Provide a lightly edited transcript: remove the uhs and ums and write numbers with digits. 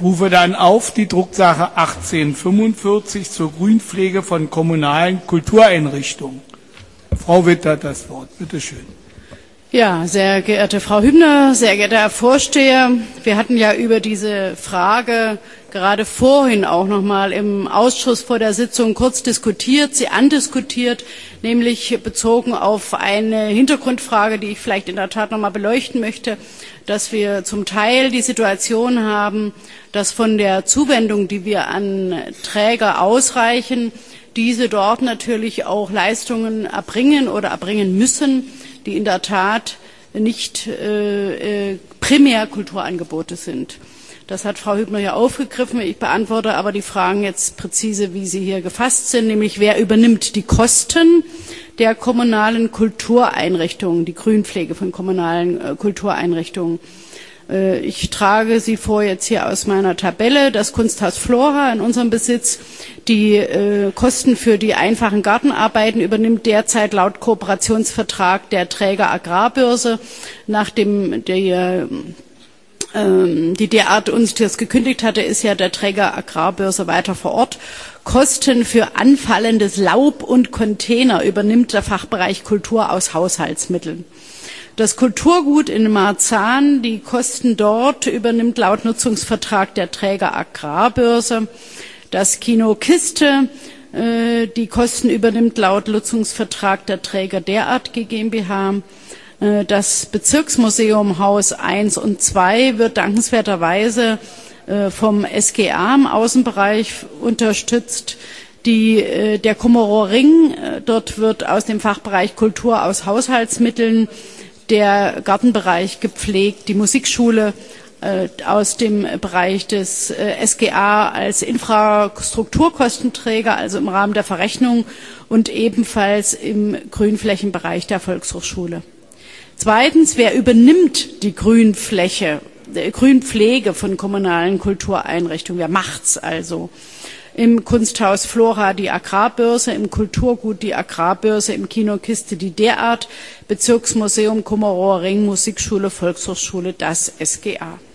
rufe dann auf die Drucksache 1845 zur Grünpflege von kommunalen Kultureinrichtungen. Frau Witt hat das Wort. Bitte schön. Ja, sehr geehrte Frau Hübner, sehr geehrter Herr Vorsteher, wir hatten ja über diese Frage gerade vorhin auch noch mal im Ausschuss vor der Sitzung kurz diskutiert, sie andiskutiert, nämlich bezogen auf eine Hintergrundfrage, die ich vielleicht in der Tat noch mal beleuchten möchte, dass wir zum Teil die Situation haben, dass von der Zuwendung, die wir an Träger ausreichen, diese dort natürlich auch Leistungen erbringen oder erbringen müssen, die in der Tat nicht primär Kulturangebote sind. Das hat Frau Hübner ja aufgegriffen. Ich beantworte aber die Fragen jetzt präzise, wie sie hier gefasst sind, nämlich wer übernimmt die Kosten der kommunalen Kultureinrichtungen, die Grünpflege von kommunalen Kultureinrichtungen. Ich trage sie vor jetzt hier aus meiner Tabelle. Das Kunsthaus Flora in unserem Besitz. Die Kosten für die einfachen Gartenarbeiten übernimmt derzeit laut Kooperationsvertrag der Träger Agrarbörse, nachdem die derart uns das gekündigt hatte, ist ja der Träger Agrarbörse weiter vor Ort. Kosten für anfallendes Laub und Container übernimmt der Fachbereich Kultur aus Haushaltsmitteln. Das Kulturgut in Marzahn, die Kosten dort übernimmt laut Nutzungsvertrag der Träger Agrarbörse. Das Kino Kiste, die Kosten übernimmt laut Nutzungsvertrag der Träger Derart GmbH. Das Bezirksmuseum Haus 1 und 2 wird dankenswerterweise vom SGA im Außenbereich unterstützt. Der Kummerower Ring, dort wird aus dem Fachbereich Kultur aus Haushaltsmitteln der Gartenbereich gepflegt, die Musikschule aus dem Bereich des SGA als Infrastrukturkostenträger, also im Rahmen der Verrechnung und ebenfalls im Grünflächenbereich der Volkshochschule. Zweitens, wer übernimmt die Grünpflege von kommunalen Kultureinrichtungen? Wer macht's also? Im Kunsthaus Flora die Agrarbörse, im Kulturgut die Agrarbörse, im Kino Kiste die Derart, Bezirksmuseum Kummerower Ring, Musikschule, Volkshochschule, das SGA.